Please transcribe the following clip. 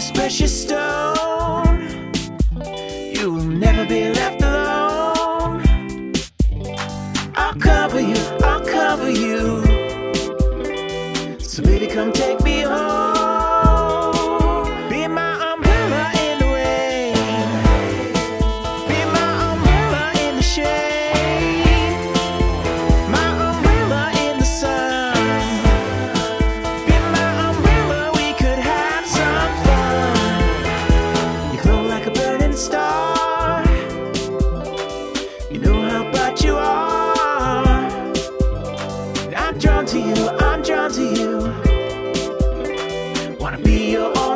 this precious stone. You will never be left alone. I'll cover you, I'll cover you. So baby, come take me home. Be my umbrella in the rain. Be my umbrella in the shade. My umbrella in the sun. Be my umbrella, we could have some fun. You glow like a burning star. You know how bright you are. And I'm drawn to you, I'm drawn to you. Wanna be your own.